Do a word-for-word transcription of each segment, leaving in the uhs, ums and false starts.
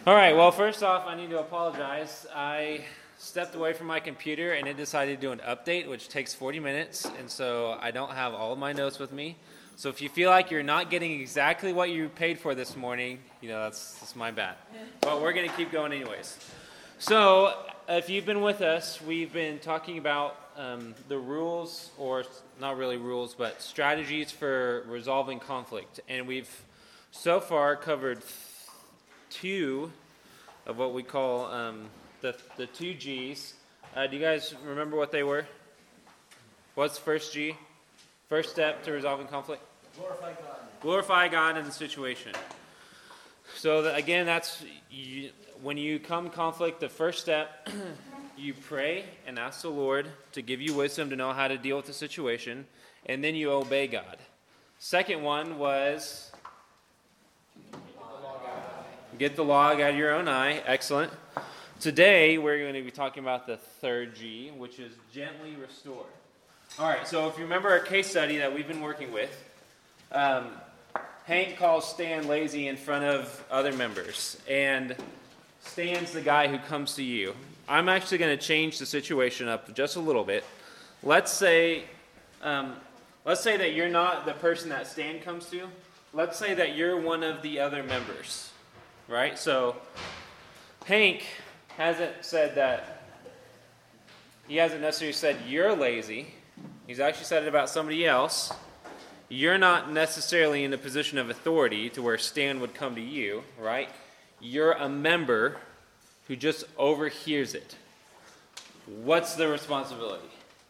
All right, well, first off, I need to apologize. I stepped away from my computer and it decided to do an update, which takes forty minutes, and so I don't have all of my notes with me. So if you feel like you're not getting exactly what you paid for this morning, you know, that's, that's my bad. But we're going to keep going anyways. So if you've been with us, we've been talking about um, the rules, or not really rules, but strategies for resolving conflict. And we've so far covered two of what we call um, the the two G's. Uh, do you guys remember what they were? What's the first G? First step to resolving conflict? Glorify God. Glorify God in the situation. So that, again, that's you, when you come conflict, the first step, you pray and ask the Lord to give you wisdom to know how to deal with the situation, and then you obey God. Second one was get the log out of your own eye. Excellent. Today, we're going to be talking about the third G, which is gently restore. All right, so if you remember our case study that we've been working with, um, Hank calls Stan lazy in front of other members, and Stan's the guy who comes to you. I'm actually going to change the situation up just a little bit. Let's say, um, let's say that you're not the person that Stan comes to. Let's say that you're one of the other members. Right? So Hank hasn't said that, he hasn't necessarily said you're lazy. He's actually said it about somebody else. You're not necessarily in a position of authority to where Stan would come to you, right? You're a member who just overhears it. What's the responsibility?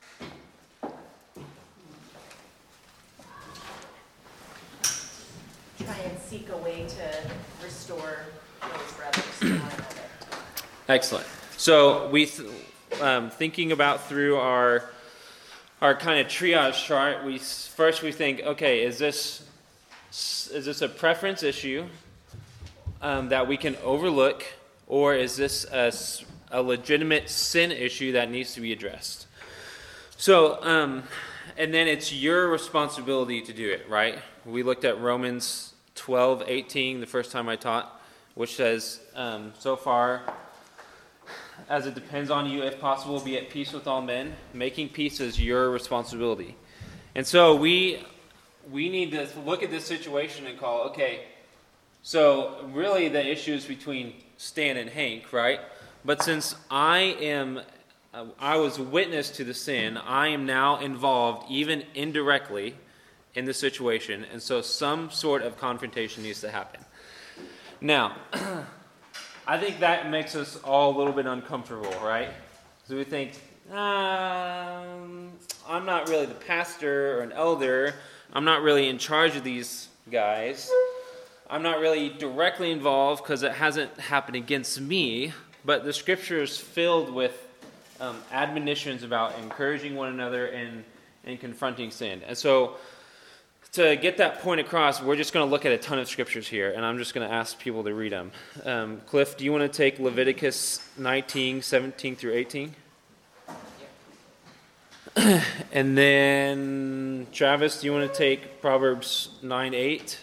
Try and seek a way to restore those brothers to one another. Excellent. So we, th- um, thinking about through our our kind of triage chart, we first we think, okay, is this is this a preference issue um, that we can overlook, or is this a, a legitimate sin issue that needs to be addressed? So, um, and then it's your responsibility to do it, right? We looked at Romans twelve eighteen the first time I taught, which says, um, so far, as it depends on you, if possible, be at peace with all men. Making peace is your responsibility. And so we we need to look at this situation and call, okay, so really the issue is between Stan and Hank, right? But since I am, uh, I was witness to the sin, I am now involved, even indirectly, in the situation, and so some sort of confrontation needs to happen. Now, I think that makes us all a little bit uncomfortable, right? So we think, um, I'm not really the pastor or an elder. I'm not really in charge of these guys. I'm not really directly involved because it hasn't happened against me, but the scripture is filled with um, admonitions about encouraging one another and, and confronting sin. And so to get that point across, we're just going to look at a ton of scriptures here, and I'm just going to ask people to read them. Um, Cliff, do you want to take Leviticus nineteen, seventeen through eighteen? Yeah. And then, Travis, do you want to take Proverbs nine, eight?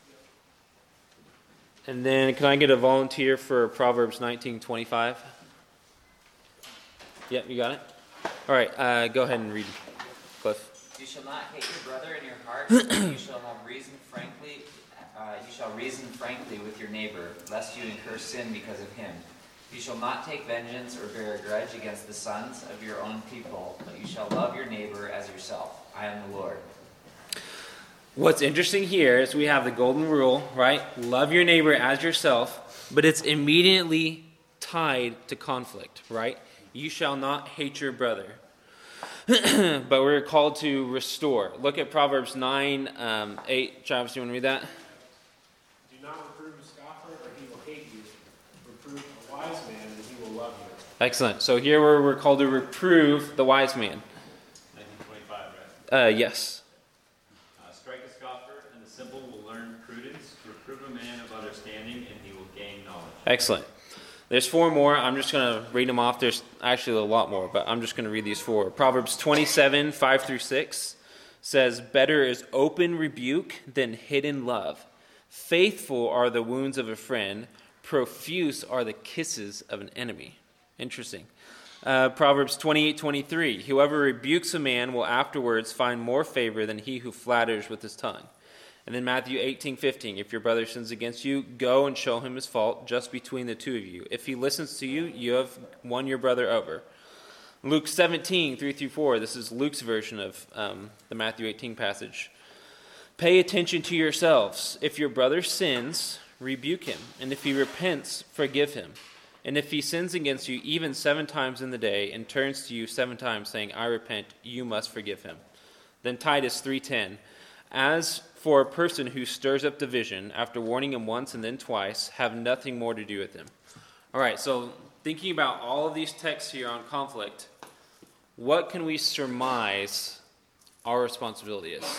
And then, can I get a volunteer for Proverbs nineteen, twenty-five? Yep, you got it? All right, uh, go ahead and read, Cliff. You shall not hate your brother in your heart, but you shall have reason frankly. Uh, you shall reason frankly with your neighbor, lest you incur sin because of him. You shall not take vengeance or bear a grudge against the sons of your own people, but you shall love your neighbor as yourself. I am the Lord. What's interesting here is we have the golden rule, right? Love your neighbor as yourself, but it's immediately tied to conflict, right? You shall not hate your brother. But we're called to restore. Look at Proverbs nine, um, eight. Travis, you want to read that? Do not reprove a scoffer, or he will hate you. Reprove a wise man, and he will love you. Excellent. So here we're, we're called to reprove the wise man. nineteen twenty-five, right? Uh, yes. Uh, strike a scoffer, and the simple will learn prudence. Reprove a man of understanding, and he will gain knowledge. Excellent. There's four more. I'm just going to read them off. There's actually a lot more, but I'm just going to read these four. Proverbs twenty-seven, five through six says, better is open rebuke than hidden love. Faithful are the wounds of a friend. profuse are the kisses of an enemy. Interesting. Uh, Proverbs twenty-eight twenty-three. Whoever rebukes a man will afterwards find more favor than he who flatters with his tongue. And then Matthew eighteen fifteen. If your brother sins against you, go and show him his fault just between the two of you. If he listens to you, you have won your brother over. Luke seventeen three through four. This is Luke's version of um, the Matthew eighteen passage. Pay attention to yourselves. If your brother sins, rebuke him. And if he repents, forgive him. And if he sins against you even seven times in the day and turns to you seven times saying, I repent, you must forgive him. Then Titus three ten. As for a person who stirs up division, after warning him once and then twice, have nothing more to do with him. All right, so thinking about all of these texts here on conflict, what can we surmise our responsibility is?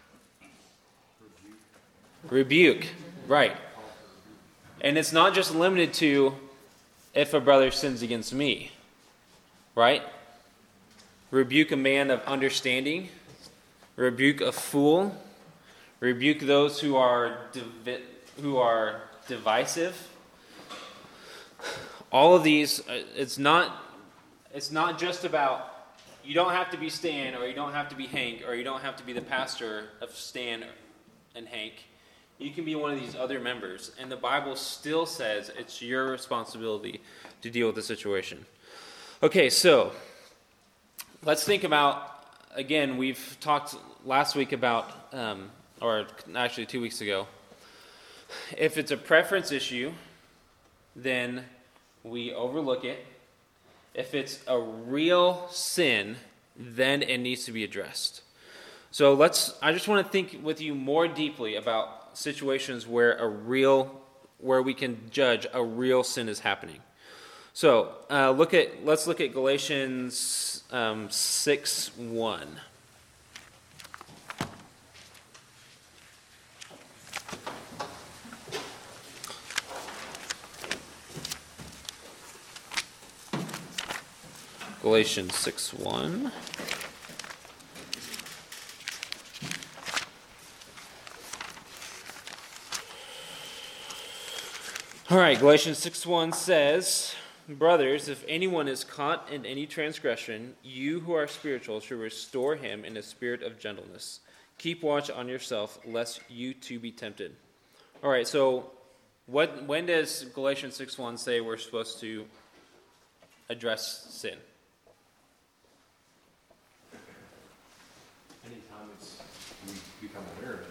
Rebuke. Rebuke, right. And it's not just limited to if a brother sins against me, right? Rebuke a man of understanding, rebuke a fool, rebuke those who are divi- who are divisive. All of these, it's not it's not just about, you don't have to be Stan, or you don't have to be Hank, or you don't have to be the pastor of Stan and Hank. You can be one of these other members, and the Bible still says it's your responsibility to deal with the situation. Okay, so let's think about, again, we've talked last week about, um, or actually two weeks ago, if it's a preference issue, then we overlook it. If it's a real sin, then it needs to be addressed. So let's, I just want to think with you more deeply about situations where a real, where we can judge a real sin is happening. So uh, look at, let's look at Galatians um, six one. Galatians six one. All right, Galatians six one says, brothers, if anyone is caught in any transgression, you who are spiritual should restore him in a spirit of gentleness. Keep watch on yourself, lest you too be tempted. All right, so what? When does Galatians six one say we're supposed to address sin? Anytime it's, we become aware of it.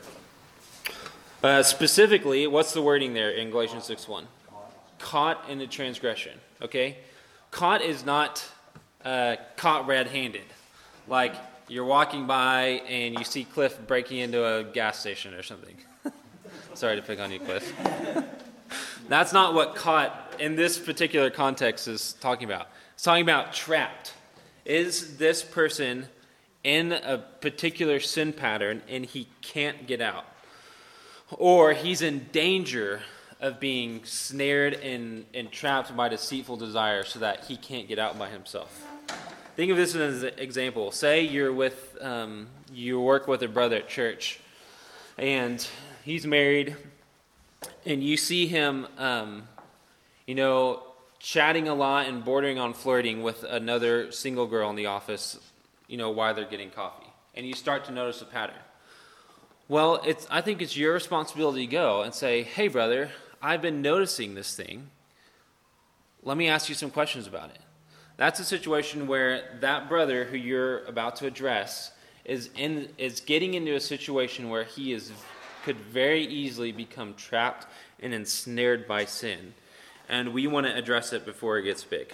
Uh, specifically, what's the wording there in Galatians six one? Caught in a transgression, okay? Caught is not uh, caught red-handed. Like you're walking by and you see Cliff breaking into a gas station or something. Sorry to pick on you, Cliff. That's not what caught in this particular context is talking about. It's talking about trapped. Is this person in a particular sin pattern and he can't get out? Or he's in danger of being snared and, and trapped by deceitful desire so that he can't get out by himself. Think of this as an example. Say you're with, um, you work with a brother at church, and he's married, and you see him, um, you know, chatting a lot and bordering on flirting with another single girl in the office, you know, while they're getting coffee. And you start to notice a pattern. Well, it's, I think it's your responsibility to go and say, hey, brother, I've been noticing this thing. Let me ask you some questions about it. That's a situation where that brother who you're about to address is in is getting into a situation where he is could very easily become trapped and ensnared by sin. And we want to address it before it gets big.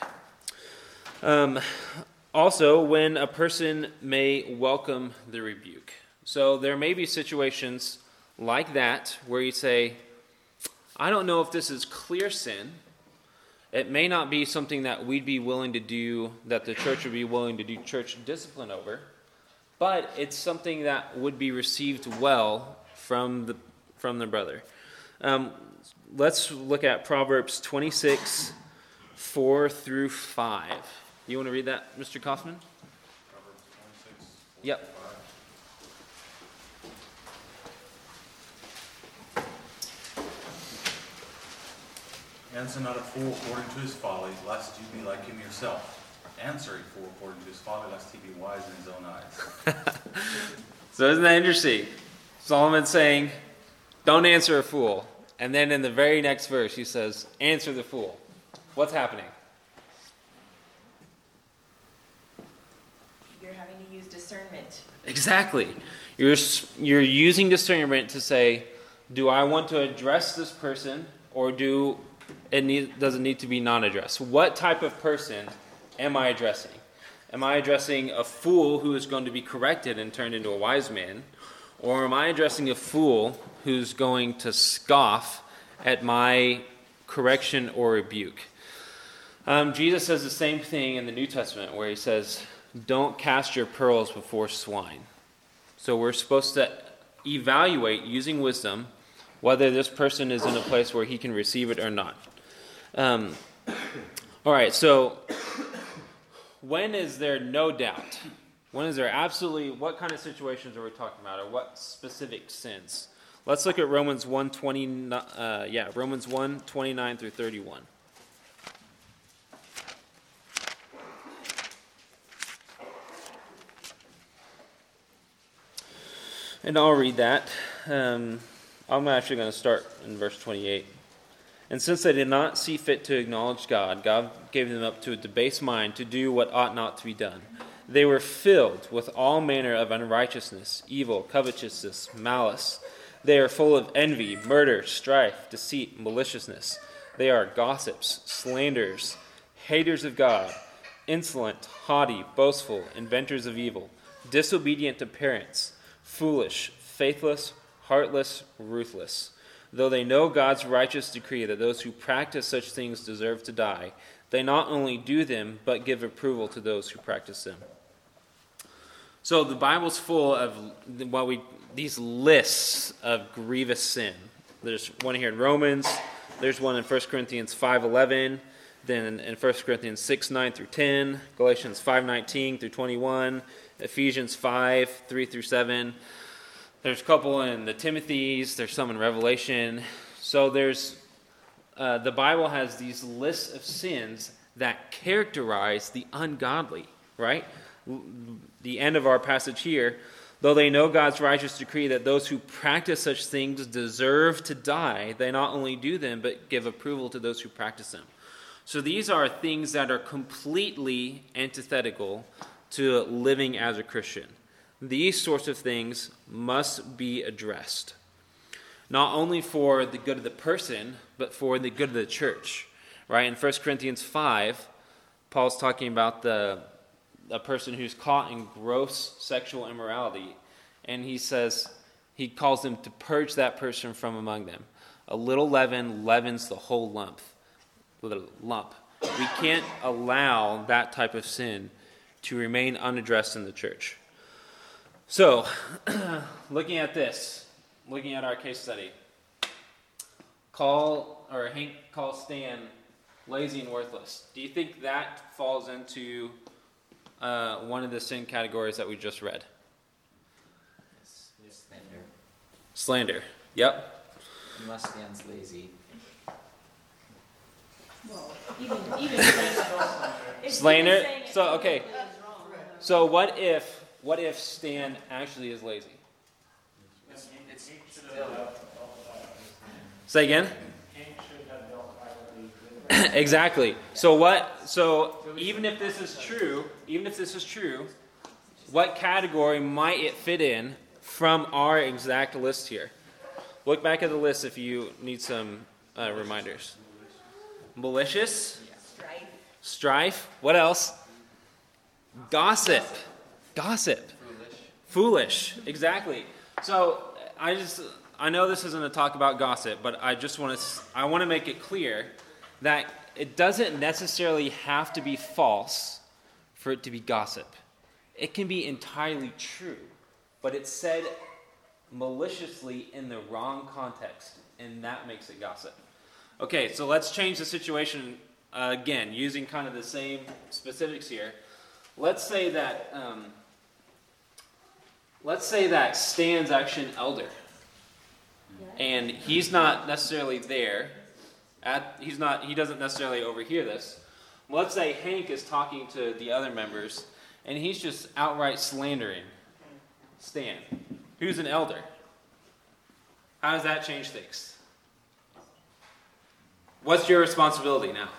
Um, also, when a person may welcome the rebuke. So there may be situations like that where you say, I don't know if this is clear sin. It may not be something that we'd be willing to do, that the church would be willing to do church discipline over, but it's something that would be received well from the from the brother. Um, let's look at Proverbs twenty-six, four through five. You want to read that, Mister Kaufman? Proverbs twenty-six. Yep. Answer not a fool according to his folly, lest you be like him yourself. Answer a fool according to his folly, lest he be wise in his own eyes. So isn't that interesting? Solomon's saying, don't answer a fool. And then in the very next verse, he says, answer the fool. What's happening? You're having to use discernment. Exactly. You're, you're using discernment to say, do I want to address this person, or do it need, does it need to be non-addressed? What type of person am I addressing? Am I addressing a fool who is going to be corrected and turned into a wise man? Or am I addressing a fool who's going to scoff at my correction or rebuke? Um, Jesus says the same thing in the New Testament, where he says, don't cast your pearls before swine. So we're supposed to evaluate, using wisdom, whether this person is in a place where he can receive it or not. Um, all right, so when is there no doubt? When is there absolutely, what kind of situations are we talking about, or what specific sins? Let's look at Romans one twenty, uh, yeah, Romans one twenty-nine through thirty-one. And I'll read that. Um, I'm actually going to start in verse twenty-eight. And since they did not see fit to acknowledge God, God gave them up to a debased mind to do what ought not to be done. They were filled with all manner of unrighteousness, evil, covetousness, malice. They are full of envy, murder, strife, deceit, maliciousness. They are gossips, slanderers, haters of God, insolent, haughty, boastful, inventors of evil, disobedient to parents, foolish, faithless, heartless, ruthless. Though they know God's righteous decree that those who practice such things deserve to die, they not only do them, but give approval to those who practice them. So the Bible's full of what we these lists of grievous sin. There's one here in Romans. There's one in First Corinthians five eleven. Then in First Corinthians six nine through ten. Galatians five nineteen through twenty-one. Ephesians five three through seven. There's a couple in the Timothy's. There's some in Revelation. So there's uh, the Bible has these lists of sins that characterize the ungodly, right? The end of our passage here, though they know God's righteous decree that those who practice such things deserve to die, they not only do them, but give approval to those who practice them. So these are things that are completely antithetical to living as a Christian. These sorts of things must be addressed, not only for the good of the person, but for the good of the church. Right? In First Corinthians five, Paul's talking about the a person who's caught in gross sexual immorality, and he says, he calls them to purge that person from among them. A little leaven leavens the whole lump. Little lump. We can't allow that type of sin to remain unaddressed in the church. So, looking at this, looking at our case study, call, or Hank calls Stan lazy and worthless. Do you think that falls into uh, one of the sin categories that we just read? Slander. Slander. Yep. Unless Stan's lazy. Even, even saying if Slander. even saying it So okay. is wrong. So what if what if Stan actually is lazy? It's, it's still. Say again. Hank should have dealt privately. Exactly. So what? So even if this is true, even if this is true, what category might it fit in from our exact list here? Look back at the list if you need some uh, reminders. Malicious, Strife. strife. What else? Gossip, gossip. Foolish. Foolish. Exactly. So I just I know this isn't a talk about gossip, but I just want to I want to make it clear that it doesn't necessarily have to be false for it to be gossip. It can be entirely true, but it's said maliciously in the wrong context, and that makes it gossip. Okay, so let's change the situation uh, again, using kind of the same specifics here. Let's say that um, let's say that Stan's actually an elder, and he's not necessarily there, At, he's not. He doesn't necessarily overhear this. Let's say Hank is talking to the other members, and he's just outright slandering Stan, who's an elder. How does that change things? What's your responsibility now?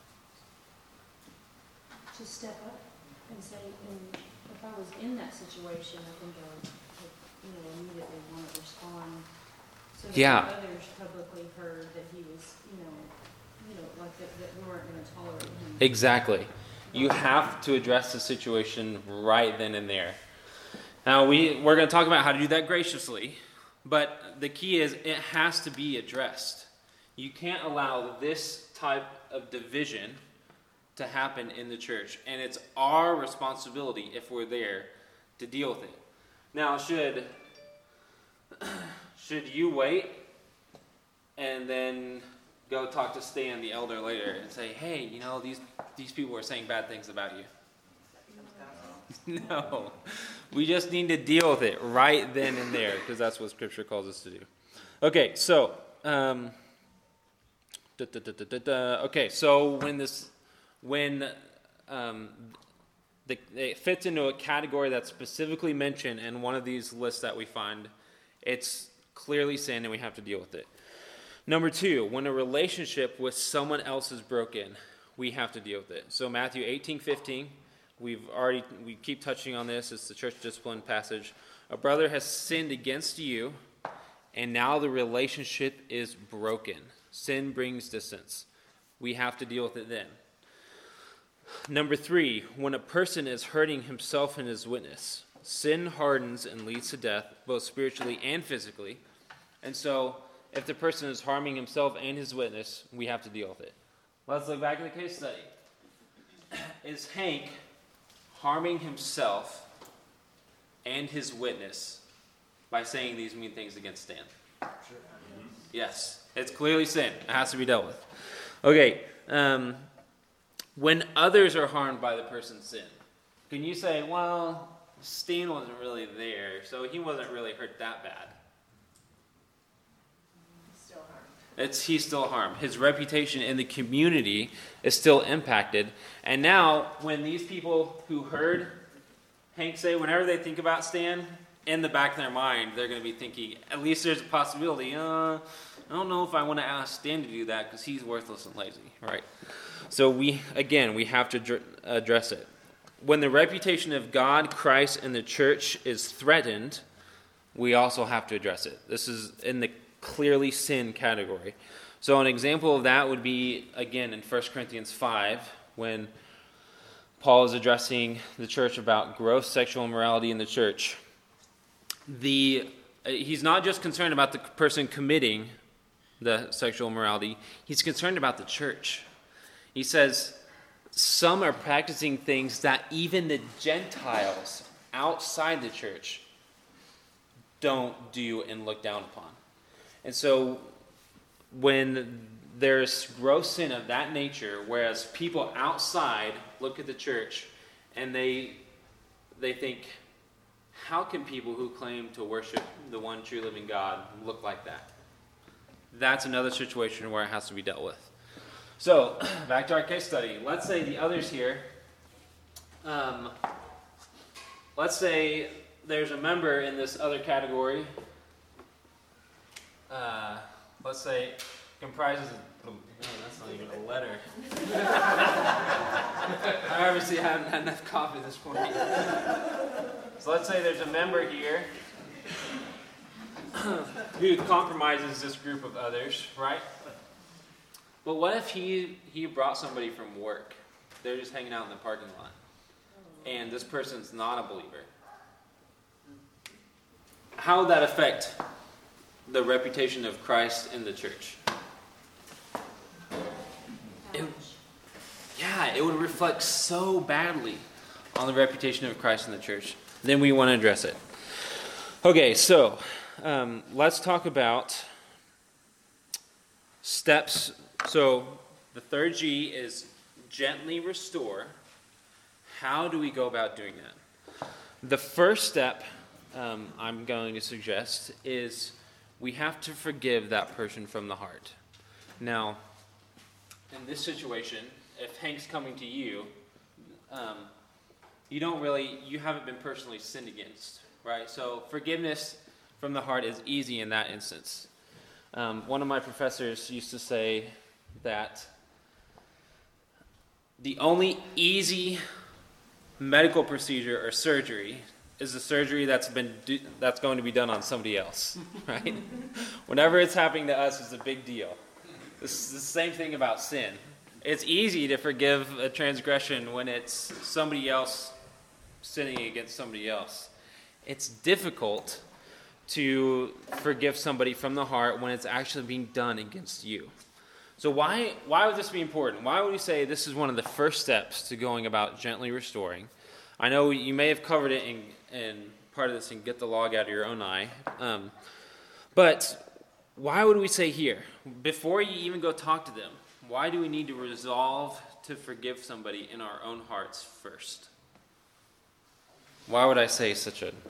To step up and say, and if I was in that situation, I think I would, you know, immediately want to respond. So that Yeah. the others publicly heard that he was, you know, you know, like that, that we weren't going to tolerate him. Exactly. You have to address the situation right then and there. Now, we, we're going to talk about how to do that graciously, but the key is it has to be addressed. You can't allow this type of division to happen in the church, and it's our responsibility, if we're there, to deal with it. Now, should, should you wait and then go talk to Stan, the elder, later and say, hey, you know, these, these people are saying bad things about you? No. We just need to deal with it right then and there, because that's what Scripture calls us to do. Okay, so, um, da, da, da, da, da, da. okay, so when this, when um, the, it fits into a category that's specifically mentioned in one of these lists that we find, it's clearly sin and we have to deal with it. Number two, when a relationship with someone else is broken, we have to deal with it. So Matthew eighteen fifteen, we've already, we keep touching on this. It's the church discipline passage. A brother has sinned against you, and now the relationship is broken. Sin brings distance. We have to deal with it then. Number three, when a person is hurting himself and his witness, sin hardens and leads to death, both spiritually and physically. And so, if the person is harming himself and his witness, we have to deal with it. Let's look back at the case study. Is Hank harming himself and his witness by saying these mean things against Stan? Sure. Yes. It's clearly sin. It has to be dealt with. Okay. Um, when others are harmed by the person's sin, can you say, well, Stan wasn't really there, so he wasn't really hurt that bad? Still harmed. It's he's still harmed. His reputation in the community is still impacted. And now, when these people who heard Hank say, whenever they think about Stan, in the back of their mind, they're going to be thinking, at least there's a possibility, uh, I don't know if I want to ask Stan to do that because he's worthless and lazy, right? So we, again, we have to dr- address it. When the reputation of God, Christ, and the church is threatened, we also have to address it. This is in the clearly sin category. So an example of that would be, again, in First Corinthians five, when Paul is addressing the church about gross sexual immorality in the church. The uh, he's not just concerned about the person committing the sexual immorality. He's concerned about the church. He says, some are practicing things that even the Gentiles outside the church don't do and look down upon. And so when there's gross sin of that nature, whereas people outside look at the church and they they think, how can people who claim to worship the one true living God look like that? That's another situation where it has to be dealt with. So, back to our case study. Let's say the others here, um, let's say there's a member in this other category, uh, let's say comprises of, oh, that's not even a letter. I obviously haven't had enough coffee this morning. So let's say there's a member here who compromises this group of others, right? But what if he, he brought somebody from work? They're just hanging out in the parking lot. And this person's not a believer. How would that affect the reputation of Christ in the church? It, yeah, it would reflect so badly on the reputation of Christ in the church. Then we want to address it. Okay, so um, let's talk about steps. So the third G is gently restore. How do we go about doing that? The first step um, I'm going to suggest is we have to forgive that person from the heart. Now, in this situation, if Hank's coming to you, um, you don't really, you haven't been personally sinned against, right? So forgiveness from the heart is easy in that instance. Um, one of my professors used to say that the only easy medical procedure or surgery is the surgery that's been do, that's going to be done on somebody else, right? Whenever it's happening to us, it's a big deal. It's the same thing about sin. It's easy to forgive a transgression when it's somebody else sinning against somebody else. It's difficult to forgive somebody from the heart when it's actually being done against you. So why why would this be important? Why would we say this is one of the first steps to going about gently restoring? I know you may have covered it in, in part of this in Get the Log Out of Your Own Eye. Um, but why would we say here, before you even go talk to them, why do we need to resolve to forgive somebody in our own hearts first? Why would I say such a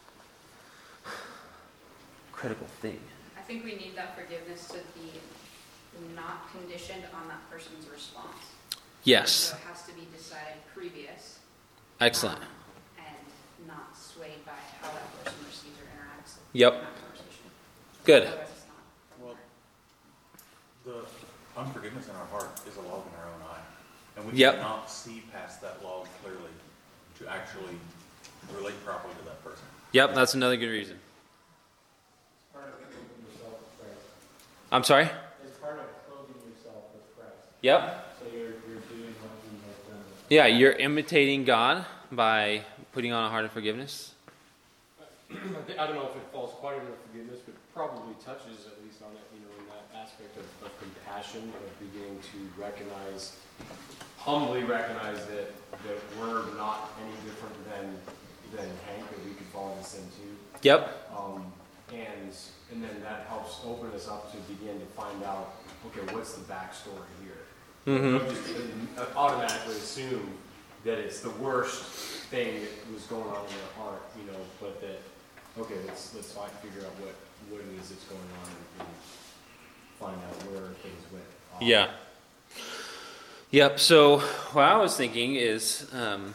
critical thing? I think we need that forgiveness to be not conditioned on that person's response. Yes. So it has to be decided previous. Excellent. Um, and not swayed by how that person receives or interacts Yep. in that conversation. Good. Otherwise it's not. Well, the unforgiveness in our heart is a log in our own eye. And we Yep. cannot see past that log clearly to actually relate properly to that person. Yep, that's another good reason. Part of clothing yourself with Christ. I'm sorry? It's part of clothing yourself with Christ. Yep. So you're, you're doing what he has done. Yeah, you're imitating God by putting on a heart of forgiveness. I don't know if it falls quite under forgiveness, but probably touches at least on it, you know, in that aspect of, of compassion, of beginning to recognize, humbly recognize that, that we're not any different than than Hank, that we could fall into sin too. Yep. Um, and and then that helps open us up to begin to find out, okay, what's the backstory here? Mm-hmm. Don't just uh, automatically assume that it's the worst thing that was going on in their heart, you know, but that, okay, let's let's find, figure out what, what it is that's going on and, and find out where things went off. Yeah. Yep, so what I was thinking is um,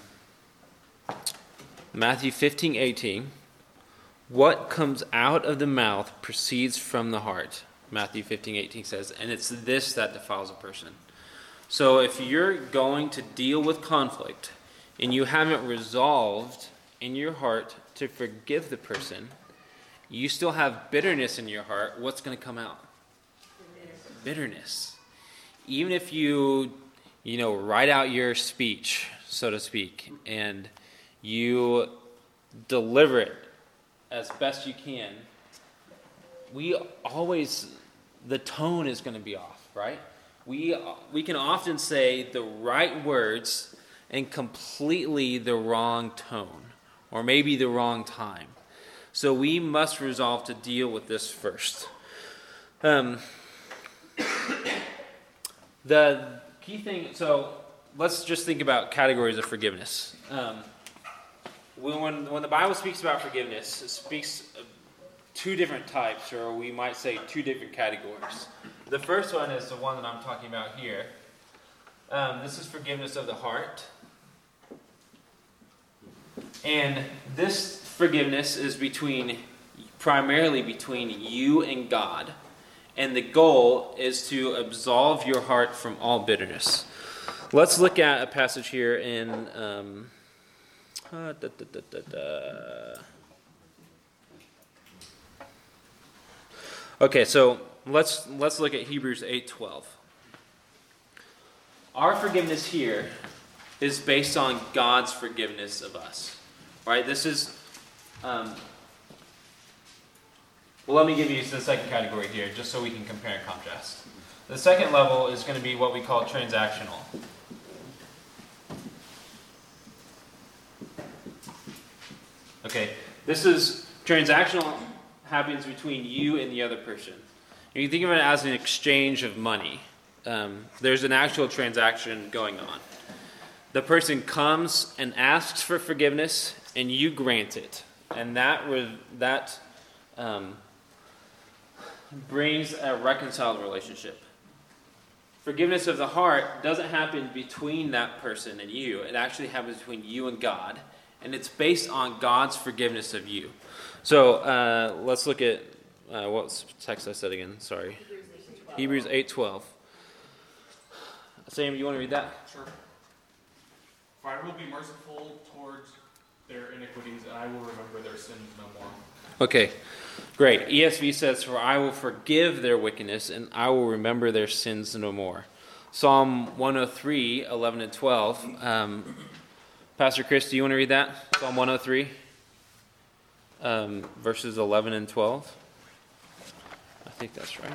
Matthew fifteen eighteen. What comes out of the mouth proceeds from the heart. Matthew fifteen eighteen says, and it's this that defiles a person. So if you're going to deal with conflict and you haven't resolved in your heart to forgive the person, you still have bitterness in your heart, what's going to come out? Bitterness. Bitterness. Even if you, you know, write out your speech, so to speak, and you deliver it as best you can, we always, the tone is going to be off, right? We we can often say the right words and completely the wrong tone, or maybe the wrong time. So we must resolve to deal with this first. Um, the key thing, so let's just think about categories of forgiveness. Um, when, when the Bible speaks about forgiveness, it speaks of two different types, or we might say two different categories. The first one is the one that I'm talking about here. Um, this is forgiveness of the heart. And this forgiveness is between, primarily between you and God. And the goal is to absolve your heart from all bitterness. Let's look at a passage here in... Um, uh, da, da, da, da, da. Okay, so let's let's look at Hebrews eight twelve. Our forgiveness here is based on God's forgiveness of us. Right? This is um, well, let me give you the second category here, just so we can compare and contrast. The second level is going to be what we call transactional. Okay, this is transactional, happens between you and the other person. You can think of it as an exchange of money. Um, there's an actual transaction going on. The person comes and asks for forgiveness, and you grant it. And that re- that um, brings a reconciled relationship. Forgiveness of the heart doesn't happen between that person and you. It actually happens between you and God. And it's based on God's forgiveness of you. So uh, let's look at, uh, what text I said again? Sorry. Hebrews eight twelve. Sam, you want to read that? Sure. For I will be merciful towards their iniquities, and I will remember their sins no more. Okay, great. E S V says, for I will forgive their wickedness, and I will remember their sins no more. Psalm one oh three, eleven and twelve. Um, Pastor Chris, do you want to read that? Psalm one oh three, um, verses eleven and twelve. I think that's right.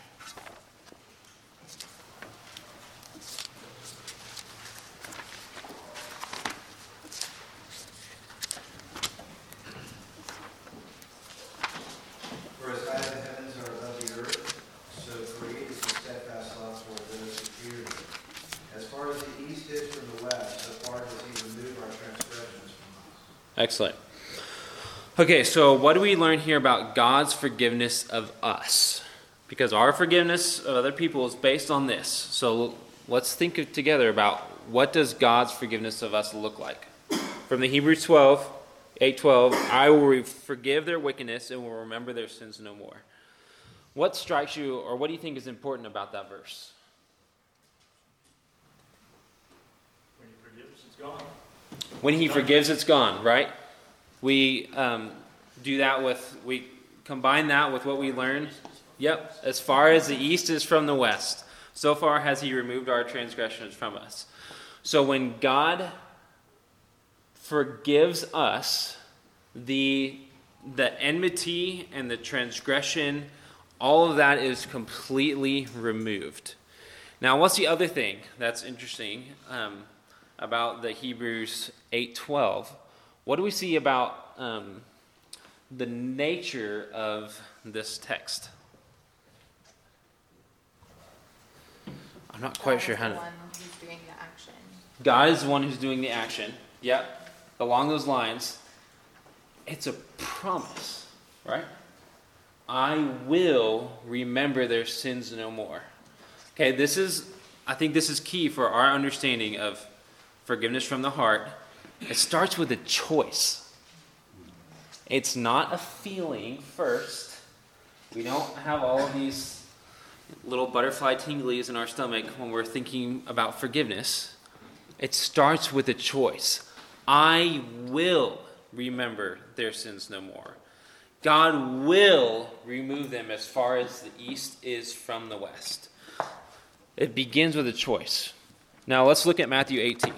For as high as the heavens are above the earth, so great is the steadfast love toward those who fear him. As far as the east is from the west, so far does he remove our transgressions from us. Excellent. Okay, so what do we learn here about God's forgiveness of us? Because our forgiveness of other people is based on this. So let's think of, together about what does God's forgiveness of us look like. From the Hebrews twelve, eight twelve, I will forgive their wickedness and will remember their sins no more. What strikes you, or what do you think is important about that verse? When he forgives, it's gone. When he forgives, it's gone, right? We um, do that with, we combine that with what we learn. Yep, as far as the east is from the west, so far has he removed our transgressions from us. So when God forgives us, the, the enmity and the transgression, all of that is completely removed. Now, what's the other thing that's interesting um, about the Hebrews eight twelve? What do we see about um, the nature of this text? I'm not quite sure how to... God is the one who's doing the action. God is the one who's doing the action. Yep. Along those lines, it's a promise, right? I will remember their sins no more. Okay, this is, I think this is key for our understanding of forgiveness from the heart. It starts with a choice. It's not a feeling first. We don't have all of these little butterfly tinglies in our stomach when we're thinking about forgiveness. It starts with a choice. I will remember their sins no more. God will remove them as far as the east is from the west. It begins with a choice. Now let's look at Matthew eighteen.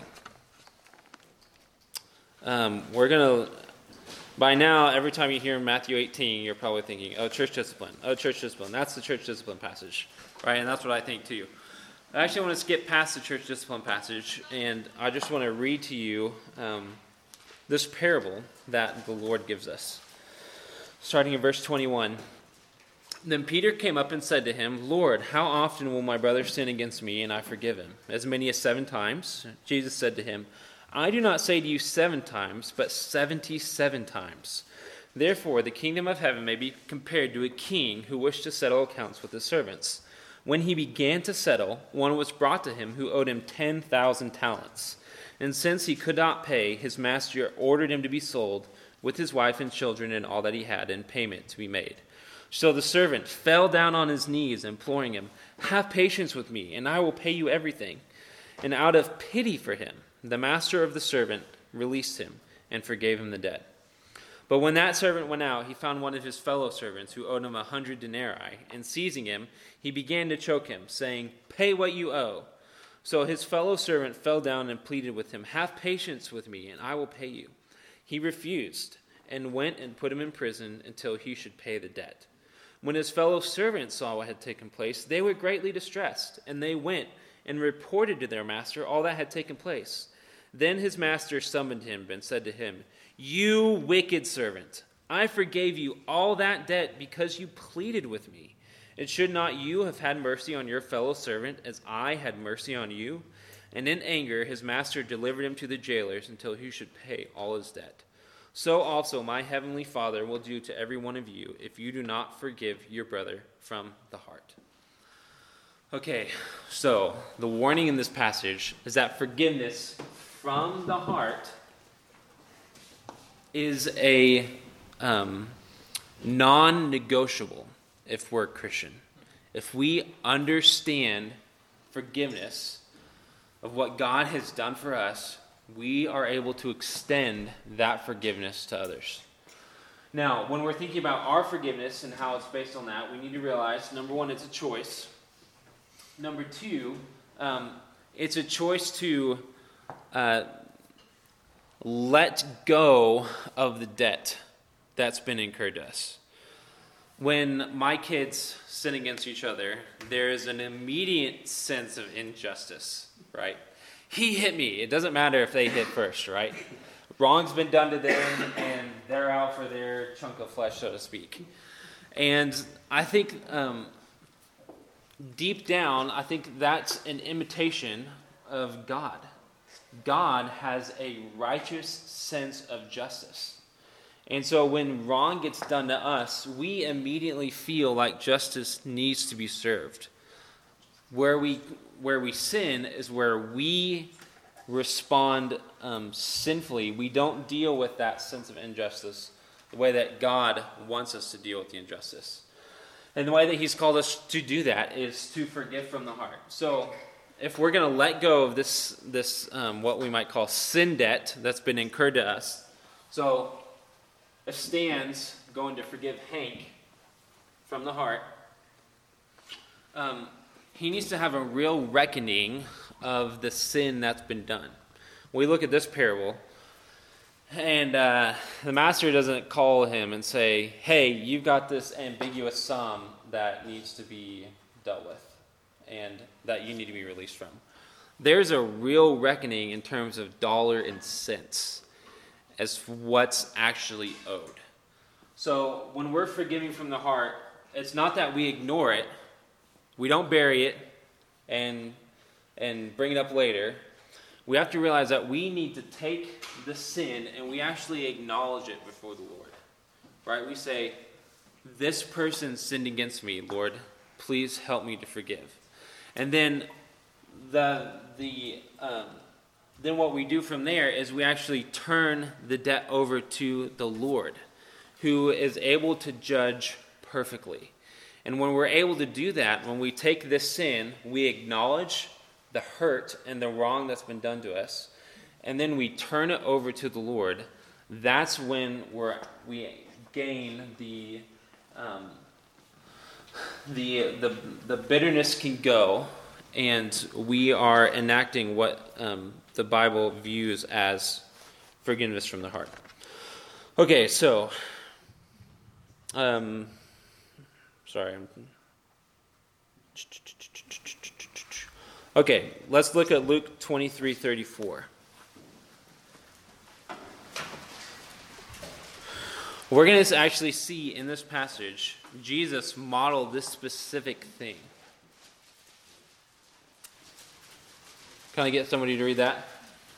Um, we're going to, by now, every time you hear Matthew eighteen, you're probably thinking, oh, church discipline. Oh, church discipline. That's the church discipline passage, right? And that's what I think too. I actually want to skip past the church discipline passage, and I just want to read to you um, this parable that the Lord gives us. Starting in verse twenty-one. Then Peter came up and said to him, Lord, how often will my brother sin against me and I forgive him? As many as seven times? Jesus said to him, I do not say to you seven times, but seventy-seven times. Therefore, the kingdom of heaven may be compared to a king who wished to settle accounts with his servants. When he began to settle, one was brought to him who owed him ten thousand talents. And since he could not pay, his master ordered him to be sold, with his wife and children and all that he had, and payment to be made. So the servant fell down on his knees, imploring him, Have patience with me, and I will pay you everything. And out of pity for him, the master of the servant released him and forgave him the debt. But when that servant went out, he found one of his fellow servants who owed him a hundred denarii, and seizing him, he began to choke him, saying, Pay what you owe. So his fellow servant fell down and pleaded with him, Have patience with me, and I will pay you. He refused, and went and put him in prison until he should pay the debt. When his fellow servants saw what had taken place, they were greatly distressed, and they went and reported to their master all that had taken place. Then his master summoned him and said to him, You wicked servant, I forgave you all that debt because you pleaded with me. And should not you have had mercy on your fellow servant as I had mercy on you? And in anger his master delivered him to the jailers until he should pay all his debt. So also my heavenly Father will do to every one of you if you do not forgive your brother from the heart. Okay, so the warning in this passage is that forgiveness from the heart is a um, non-negotiable if we're a Christian. If we understand forgiveness of what God has done for us, we are able to extend that forgiveness to others. Now, when we're thinking about our forgiveness and how it's based on that, we need to realize, number one, it's a choice. Number two, um, it's a choice to uh, let go of the debt that's been incurred to us. When my kids sin against each other, there is an immediate sense of injustice, right? He hit me. It doesn't matter if they hit first, right? Wrong's been done to them, and they're out for their chunk of flesh, so to speak. And I think um, deep down, I think that's an imitation of God. God has a righteous sense of justice. And so when wrong gets done to us, we immediately feel like justice needs to be served. Where we where we sin is where we respond um, sinfully. We don't deal with that sense of injustice the way that God wants us to deal with the injustice. And the way that he's called us to do that is to forgive from the heart. So if we're going to let go of this, this um, what we might call sin debt that's been incurred to us, so if Stan's going to forgive Hank from the heart, um, he needs to have a real reckoning of the sin that's been done. We look at this parable, and uh, the master doesn't call him and say, hey, you've got this ambiguous sum that needs to be dealt with and that you need to be released from. There's a real reckoning in terms of dollar and cents as what's actually owed. So when we're forgiving from the heart, it's not that we ignore it, we don't bury it and and bring it up later. We have to realize that we need to take the sin and we actually acknowledge it before the Lord. Right? We say, this person sinned against me, Lord, please help me to forgive. And then the the um, then what we do from there is we actually turn the debt over to the Lord, who is able to judge perfectly. And when we're able to do that, when we take this sin, we acknowledge the hurt and the wrong that's been done to us, and then we turn it over to the Lord. That's when we're, we gain the, um, the the the bitterness can go, and we are enacting what um, the Bible views as forgiveness from the heart. Okay, so, um, sorry. I'm, okay, let's look at Luke twenty-three thirty-four. We're going to actually see in this passage Jesus model this specific thing. Can I get somebody to read that?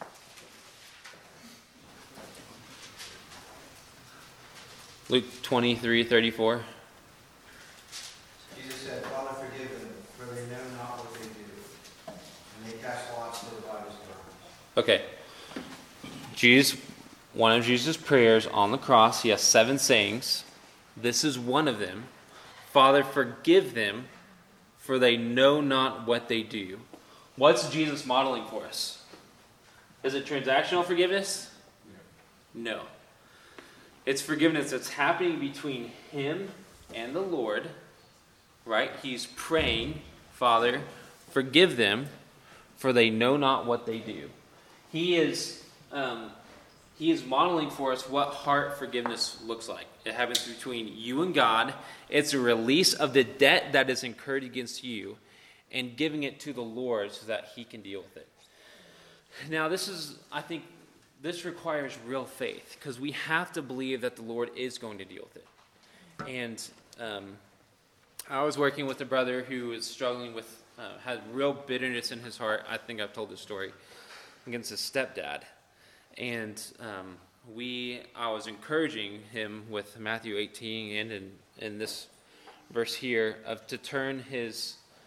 Luke twenty-three thirty-four. Jesus said, Father, forgive them, for they know not what they do. And they cast lots to divide his garments. Okay. Jesus, one of Jesus' prayers on the cross, he has seven sayings. This is one of them. Father, forgive them, for they know not what they do. What's Jesus modeling for us? Is it transactional forgiveness? No. It's forgiveness that's happening between him and the Lord, right? He's praying, Father, forgive them, for they know not what they do. He is um, he is modeling for us what heart forgiveness looks like. It happens between you and God. It's a release of the debt that is incurred against you and giving it to the Lord so that he can deal with it. Now, this is, I think, this requires real faith because we have to believe that the Lord is going to deal with it. And um, I was working with a brother who is struggling with, uh, had real bitterness in his heart. I think I've told this story, against his stepdad. And um, we, I was encouraging him with Matthew eighteen and in, in this verse here of to turn his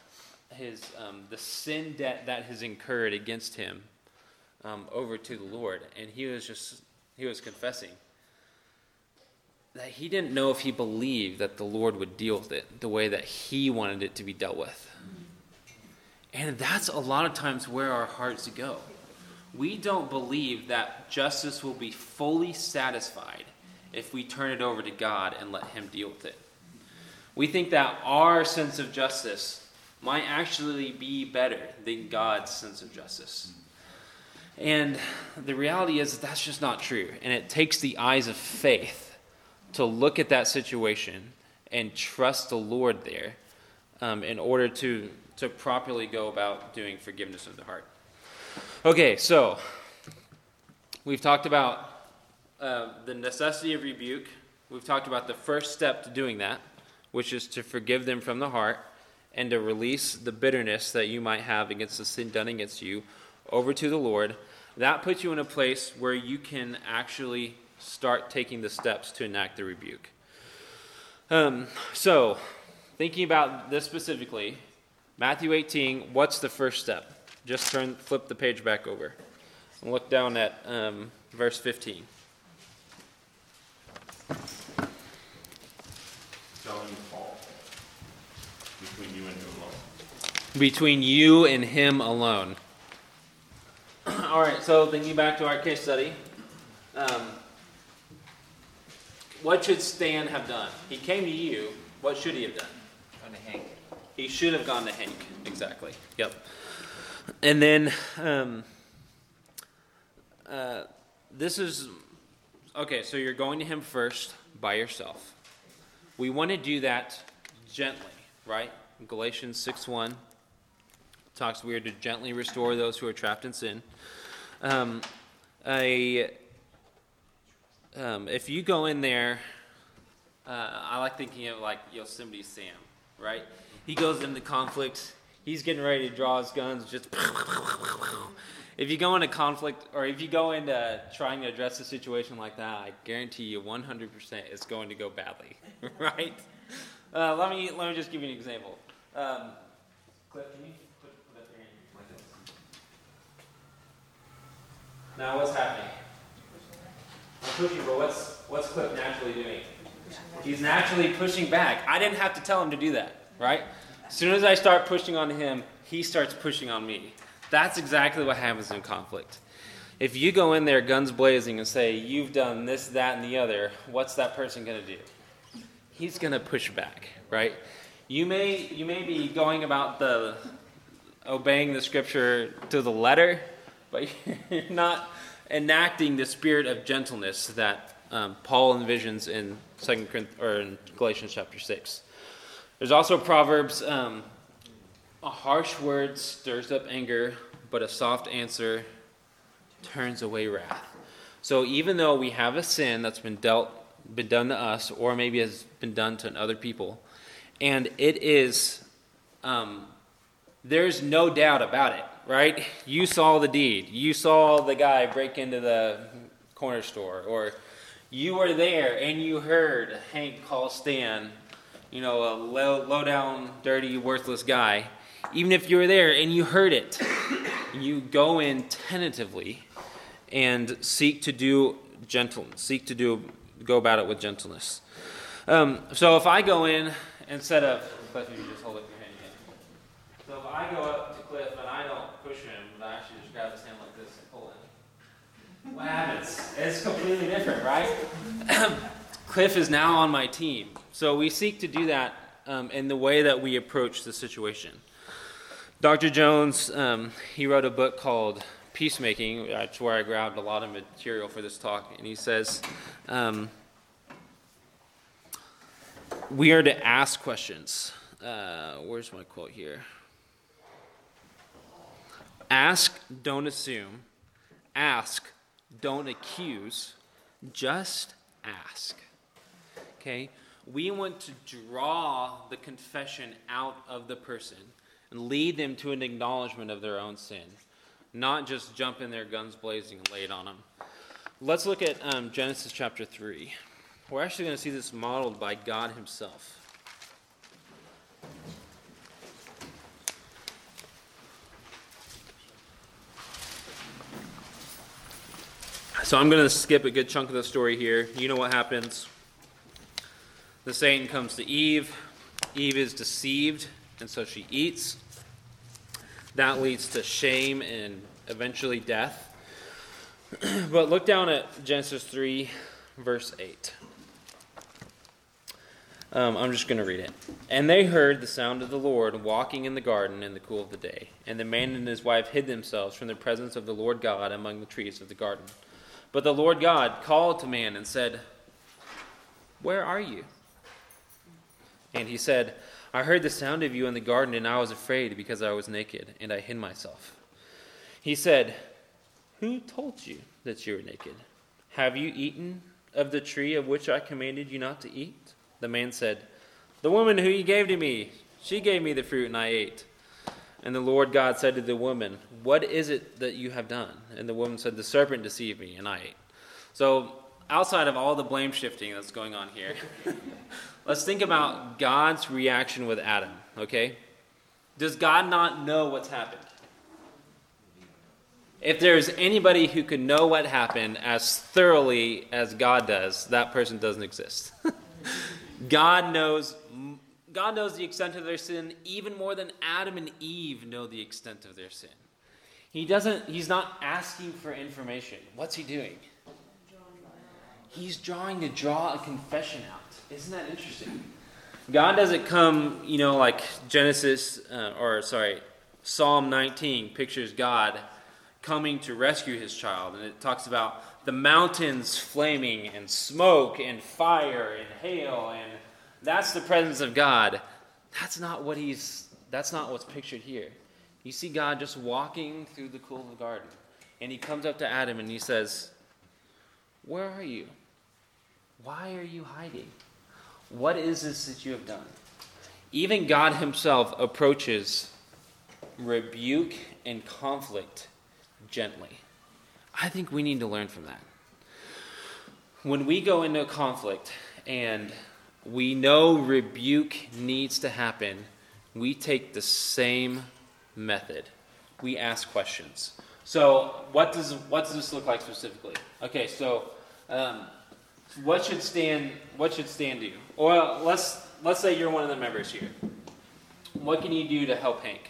his um, the sin debt that has incurred against him um, over to the Lord, and he was just he was confessing that he didn't know if he believed that the Lord would deal with it the way that he wanted it to be dealt with. And that's a lot of times where our hearts go. We don't believe that justice will be fully satisfied if we turn it over to God and let him deal with it. We think that our sense of justice might actually be better than God's sense of justice. And the reality is that that's just not true. And it takes the eyes of faith to look at that situation and trust the Lord there um, in order to, to properly go about doing forgiveness of the heart. Okay, so we've talked about uh, the necessity of rebuke. We've talked about the first step to doing that, which is to forgive them from the heart and to release the bitterness that you might have against the sin done against you over to the Lord. That puts you in a place where you can actually start taking the steps to enact the rebuke. Um, so, thinking about this specifically, Matthew eighteen, what's the first step? Just turn, flip the page back over and look down at um, verse fifteen. Telling Paul, between you and him alone. Between you and him alone. All right, so thinking back to our case study, um, what should Stan have done? He came to you. What should he have done? Gone to Hank. He should have gone to Hank. Exactly. Yep. And then um, uh, this is okay. So you're going to him first by yourself. We want to do that gently, right? Galatians six one talks we are to gently restore those who are trapped in sin. Um, a Um, if you go in there, uh, I like thinking of like Yosemite Sam, right? He goes into conflict. He's getting ready to draw his guns. Just if you go into conflict, or if you go into trying to address a situation like that, I guarantee you, one hundred percent, it's going to go badly, right? Uh, let me let me just give you an example. Um, Cliff, can you put, put up your hand like this? Now, what's happening? I'm pushing, but what's what's Cliff naturally doing? He's naturally pushing back. I didn't have to tell him to do that, right? As soon as I start pushing on him, he starts pushing on me. That's exactly what happens in conflict. If you go in there guns blazing and say, you've done this, that, and the other, what's that person going to do? He's going to push back, right? You may you may be going about the obeying the scripture to the letter, but you're not enacting the spirit of gentleness that um, Paul envisions in Second Corinthians or in Galatians chapter six. There's also Proverbs: um, a harsh word stirs up anger, but a soft answer turns away wrath. So even though we have a sin that's been dealt, been done to us, or maybe has been done to other people, and it is, um, there's no doubt about it. Right? You saw the deed. You saw the guy break into the corner store. Or you were there and you heard Hank call Stan, you know, a low, low down, dirty, worthless guy. Even if you were there and you heard it, you go in tentatively and seek to do gentleness. Seek to do go about it with gentleness. Um, so if I go in, instead of, Cliff, you just hold up your hand again. So if I go up to Cliff and I don't push him, but I actually just grab his hand like this and pull him, what happens? It's completely different, right? Cliff is now on my team. So we seek to do that um, in the way that we approach the situation. Doctor Jones, um, he wrote a book called Peacemaking. That's where I grabbed a lot of material for this talk. And he says, um, we are to ask questions. Uh, where's my quote here? Ask, don't assume. Ask, don't accuse. Just ask. Okay? We want to draw the confession out of the person and lead them to an acknowledgement of their own sin, not just jump in there guns blazing and lay it on them. Let's look at um, Genesis chapter three. We're actually going to see this modeled by God himself. So I'm going to skip a good chunk of the story here. You know what happens. The Satan comes to Eve. Eve is deceived, and so she eats. That leads to shame and eventually death. But look down at Genesis three, verse eight. Um, I'm just going to read it. And they heard the sound of the Lord walking in the garden in the cool of the day. And the man and his wife hid themselves from the presence of the Lord God among the trees of the garden. But the Lord God called to man and said, "Where are you?" And he said, "I heard the sound of you in the garden, and I was afraid because I was naked, and I hid myself." He said, "Who told you that you were naked? Have you eaten of the tree of which I commanded you not to eat?" The man said, "The woman who you gave to me, she gave me the fruit, and I ate." And the Lord God said to the woman, "What is it that you have done?" And the woman said, "The serpent deceived me, and I ate." So outside of all the blame shifting that's going on here, let's think about God's reaction with Adam, okay? Does God not know what's happened? If there's anybody who could know what happened as thoroughly as God does, that person doesn't exist. God knows God knows the extent of their sin even more than Adam and Eve know the extent of their sin. He doesn't he's not asking for information. What's he doing? He's drawing to draw a confession out. Isn't that interesting? God doesn't come, you know, like Genesis uh, or sorry, Psalm nineteen pictures God coming to rescue his child, and it talks about the mountains flaming and smoke and fire and hail, and that's the presence of God. That's not what he's that's not what's pictured here. You see God just walking through the cool of the garden, and he comes up to Adam and he says, "Where are you? Why are you hiding? What is this that you have done?" Even God himself approaches rebuke and conflict gently. I think we need to learn from that. When we go into a conflict and we know rebuke needs to happen, we take the same method. We ask questions. So what does what does this look like specifically? Okay, so um, what should Stan what should Stan do? Or let's let's say you're one of the members here. What can you do to help Hank?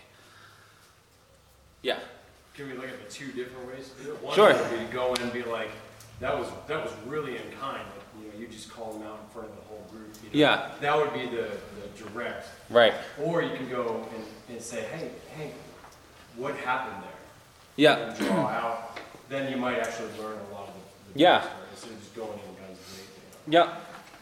Yeah. Can we look at the two different ways to do it? One Sure. would be to go in and be like, that was that was really unkind. Like, you know, you just call them out in front of the whole group. You know? Yeah. That would be the, the direct. Right. Or you can go and, and say, hey, hey, what happened there? Yeah. And draw out. Then you might actually learn a lot of the, the Yeah. story instead of just going in guns blazing. Yeah.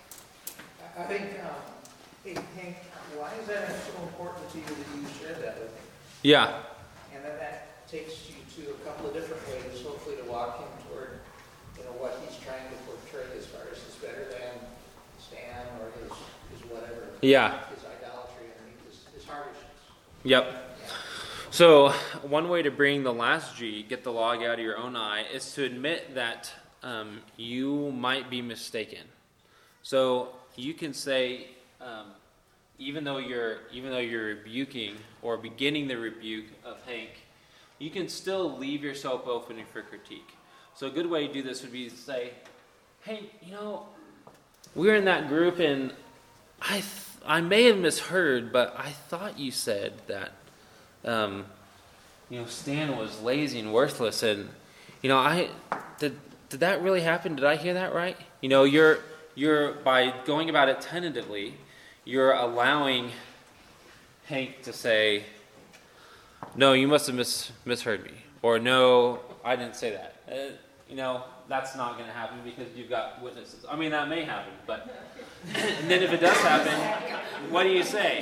I think, um, hey, Hank, why is that so important to you that you shared that with me? Yeah. And then that takes you to a couple of different ways, hopefully to walk him toward, you know, what he's trying to portray as far as his better than Stan or his, his whatever. Yeah. His idolatry underneath his, his harshness. Yep. Yeah. So one way to bring the last G, get the log out of your own eye, is to admit that um, you might be mistaken. So you can say, um, even though you're even though you're rebuking or beginning the rebuke of Hank, you can still leave yourself open for critique. So a good way to do this would be to say, "Hey, you know, we were in that group, and I th- I may have misheard, but I thought you said that." Um, you know, Stan was lazy and worthless, and you know, I did. Did that really happen? Did I hear that right? You know, you're you're by going about it tentatively, you're allowing Hank to say, "No, you must have mis- misheard me," or "No, I didn't say that." Uh, you know, that's not going to happen because you've got witnesses. I mean, that may happen, but and then if it does happen, what do you say?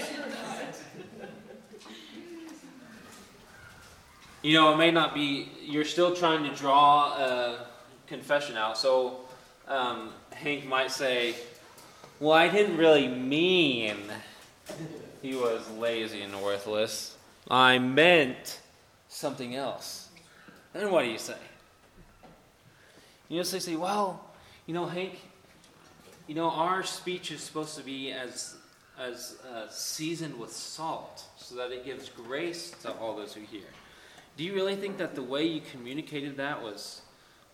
You know, it may not be, you're still trying to draw a confession out. So um, Hank might say, "Well, I didn't really mean he was lazy and worthless. I meant something else." Then what do you say? You just say, "Well, you know, Hank, you know, our speech is supposed to be as as uh, seasoned with salt so that it gives grace to all those who hear. Do you really think that the way you communicated that was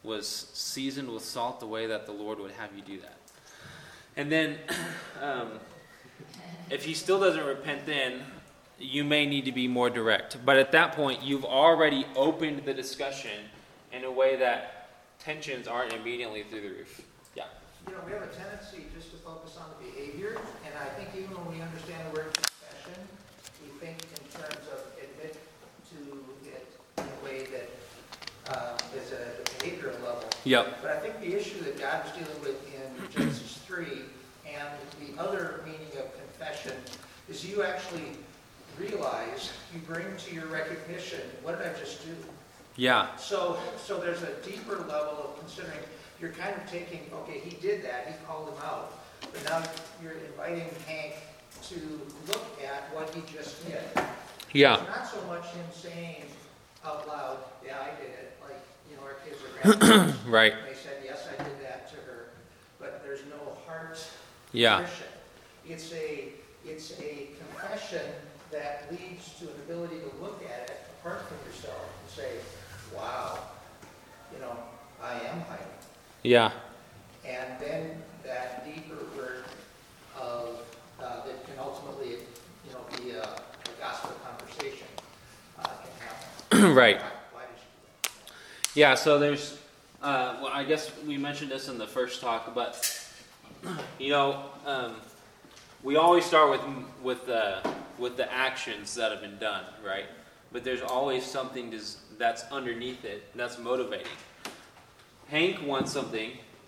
was seasoned with salt the way that the Lord would have you do that. And then, um, if he still doesn't repent then, you may need to be more direct. But at that point, you've already opened the discussion in a way that tensions aren't immediately through the roof. Yeah. You know, we have a tendency just to focus on the behavior, and I think even when we understand the word confession, we think in terms of admit to it in a way that um, is a behavioral level. Yep. But I think the issue that God was dealing with in Genesis three and the other meaning of confession is you actually realize, you bring to your recognition, what did I just do? Yeah. So, so there's a deeper level of considering, you're kind of taking, okay, he did that, he called him out, but now you're inviting Hank to look at what he just did. Yeah. It's not so much him saying out loud, yeah, I did it, like, you know, our kids are grandparents. Right. They said, yes, I did that to her, but there's no heart Yeah. contrition. It's a, it's a confession that leads to an ability to look at it apart from yourself and say, wow, you know, I am hiding. Yeah. And then that deeper work of, uh, that can ultimately, you know, be a, a gospel conversation uh, can happen. Right. Why, why did you do that? Yeah, so there's, uh, well, I guess we mentioned this in the first talk, but, you know, um, we always start with with uh, with the actions that have been done, right? But there's always something that's underneath it that's motivating. Hank wants something,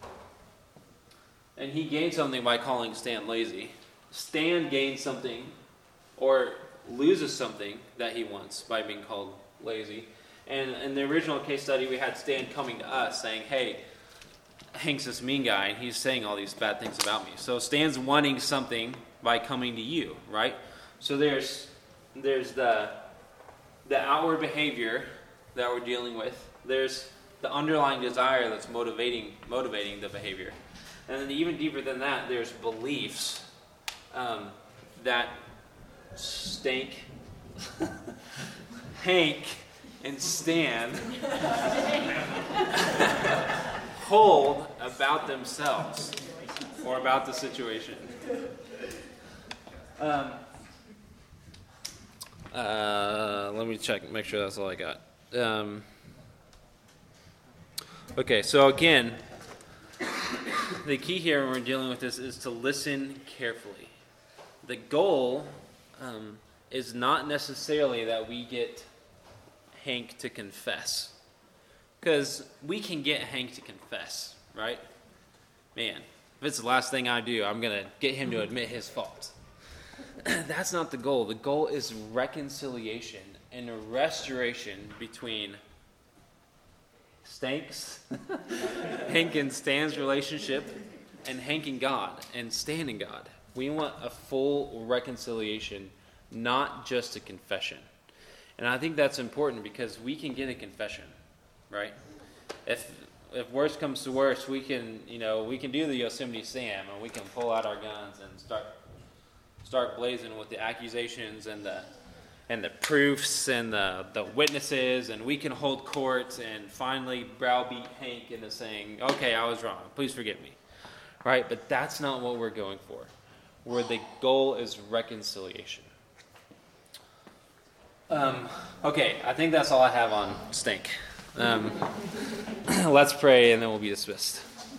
and he gains something by calling Stan lazy. Stan gains something, or loses something that he wants by being called lazy. And in the original case study, we had Stan coming to us saying, hey, Hank's this mean guy, and he's saying all these bad things about me. So Stan's wanting something by coming to you, right? So there's there's the the outward behavior that we're dealing with. There's the underlying desire that's motivating motivating the behavior, and then even deeper than that, there's beliefs um, that stink. Hank and Stan hold about themselves or about the situation. Um, uh, let me check, make sure that's all I got. Um, okay, so again, the key here when we're dealing with this is to listen carefully. The goal um, is not necessarily that we get Hank to confess. Because we can get Hank to confess, right? Man, if it's the last thing I do, I'm going to get him to admit his fault. That's not the goal. The goal is reconciliation and a restoration between Stanks, Hank and Stan's relationship, and Hank and God, and Stan and God. We want a full reconciliation, not just a confession. And I think that's important because we can get a confession. Right? If if worse comes to worse, we can you know we can do the Yosemite Sam and we can pull out our guns and start start blazing with the accusations and the and the proofs and the, the witnesses, and we can hold court and finally browbeat Hank into saying, okay, I was wrong, please forgive me. Right? But that's not what we're going for. Where the goal is reconciliation. Um, okay, I think that's all I have on stink. Um, let's pray and then we'll be dismissed.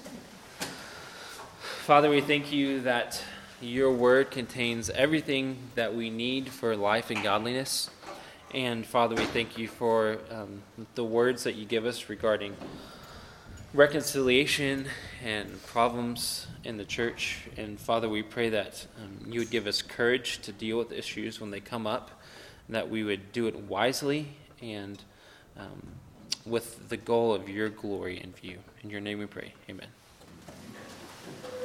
Father, we thank you that your word contains everything that we need for life and godliness. And Father, we thank you for um, the words that you give us regarding reconciliation and problems in the church. And Father, we pray that um, you would give us courage to deal with issues when they come up, that we would do it wisely and um, with the goal of your glory in view. In your name we pray. Amen.